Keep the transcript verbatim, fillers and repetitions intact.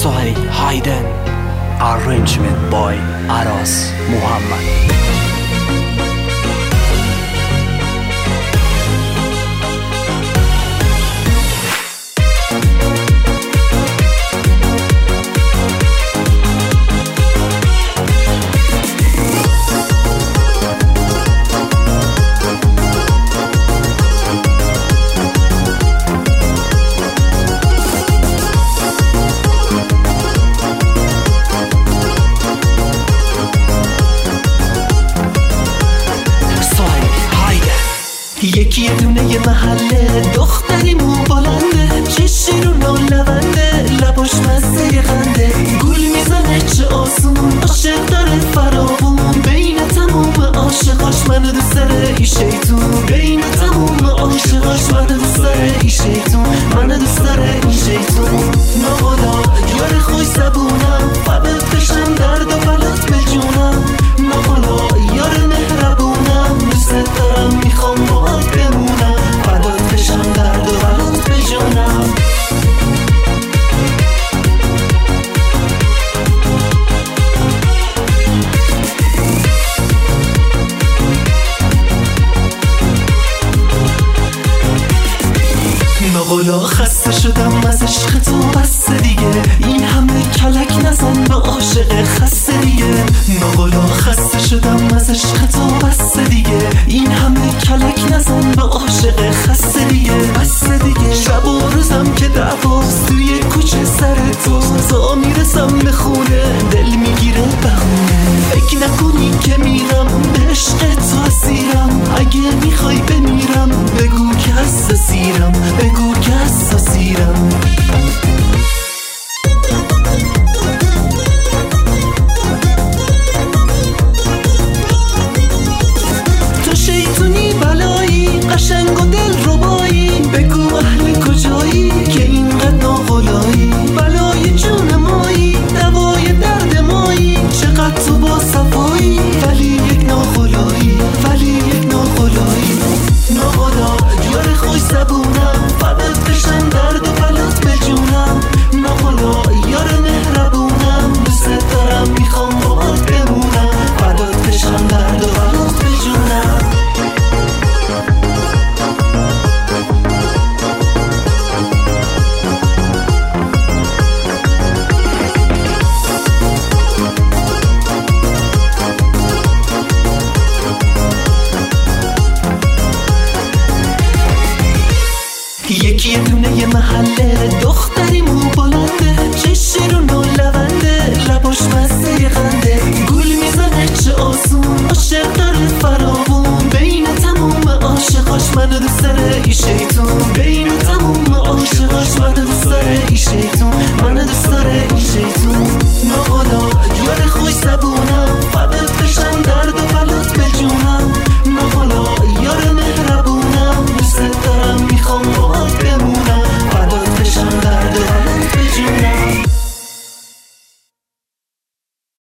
Sohail Hayden. Arrangement by Aras Muhammad. یکی دونه یه محله دختری مو بلنده، چشی رو نالونده، لباش مزه خنده، گول میزنه چه آسون، عاشق داره فراوون، بین تموم عاشقاش منو دوست داره ای شیطون، بین تموم عاشقاش منو دوست داره ای شیطون، منو دوست داره ای شیطون. ناخدا یار خوش زبونم، فقط بشم درد و بلات به جونم، ناخدا یار مهربونم، دوست دارم میخوام باهات بمونم، فقط بشم درد و بلات به جونم. ناقلا خسته شدم از عشق تو بس دیگه، این همه کلک نزن به عاشق خسته دیگه، ناقلا خسته شدم از عشق تو بس دیگه، این همه کلک نزن به عاشق خسته دیگه، بس دیگه. شب و روزم که دعواست توی کوچه سر تو، تا میرسم به خونه دل میگیره بهونه، فکر نکنی که میرم به عشق تو اسیرم، اگه میخوای بمیرم بگو که حساسیرم، بگو که حساسیرم. تو شیطونی بلایی، قشنگ و دل ربایی، بگو اهل کجایی که اینقدر ناقلایی، بلای جون مایی، دوای درد مایی، چقدر تو با صفایی، ولی یک ناقلایی، ولی یک ناقلایی. ناقلا یار خوش زبونم، فقط بشم درد و بلات به جونم، ناقلا یار مهربونم، دوست دارم میخوام باهات بمونم، فقط بشم درد و بلات به جونم. یکی دونه یه محله دختری مو بلنده، چشی رو نالونده، لباش مزه خنده، گول میزنه چه آسون، عاشق داره فراوون، بین تموم عاشقاش منو دوست داره ای شیطون، بین